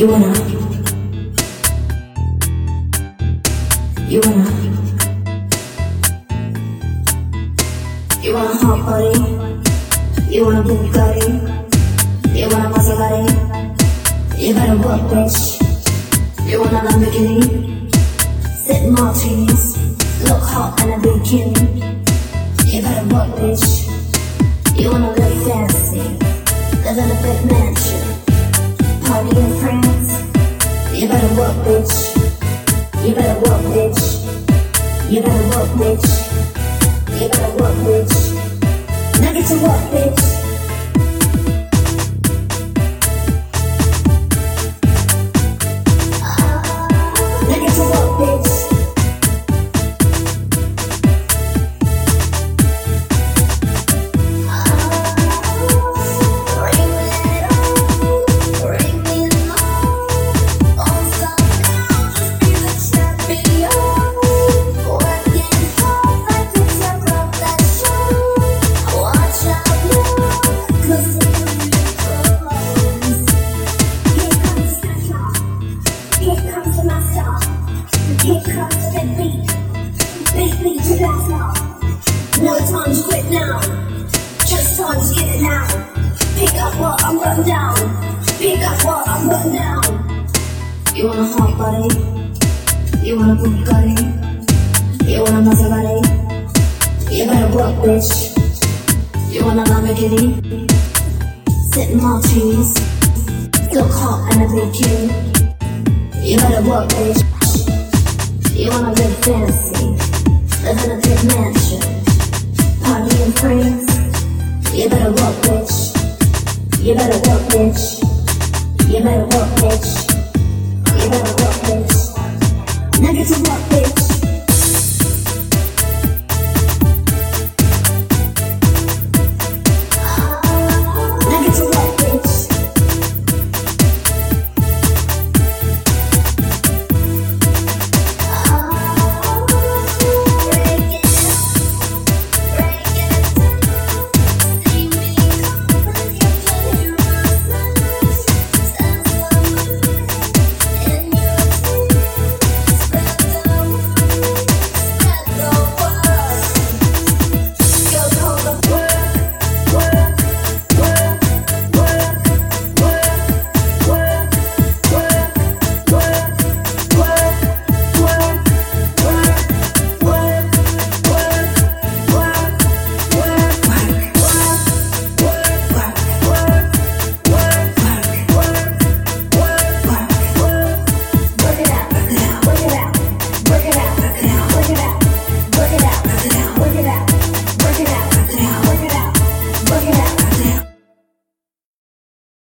You wanna You wanna hot body? You wanna Bugatti? You wanna Maserati? You better work, bitch. You wanna Lamborghini? Sip martinis, look hot in a bikini. You better work, bitch. You wanna live fancy, live in a big mansion, party in France. You better work, bitch. You better work, bitch. You better work, bitch. You better work, bitch. Now get to work, bitch. Now get to work, bitch. Here comes the beat, beat to that now. No time to quit now, just time to get it now. Pick up what I'm putting down, pick up what I'm putting down. You want a hot body? You want a Bugatti? You want a Maserati? You better work, bitch. You want a Lamborghini? Sip martinis, look hot in a bikini. You better work, bitch. You wanna live fancy, live in a big mansion, party in France. You better work, bitch. You better work, bitch. You better work, bitch. You better work, bitch. Now get to work, bitch.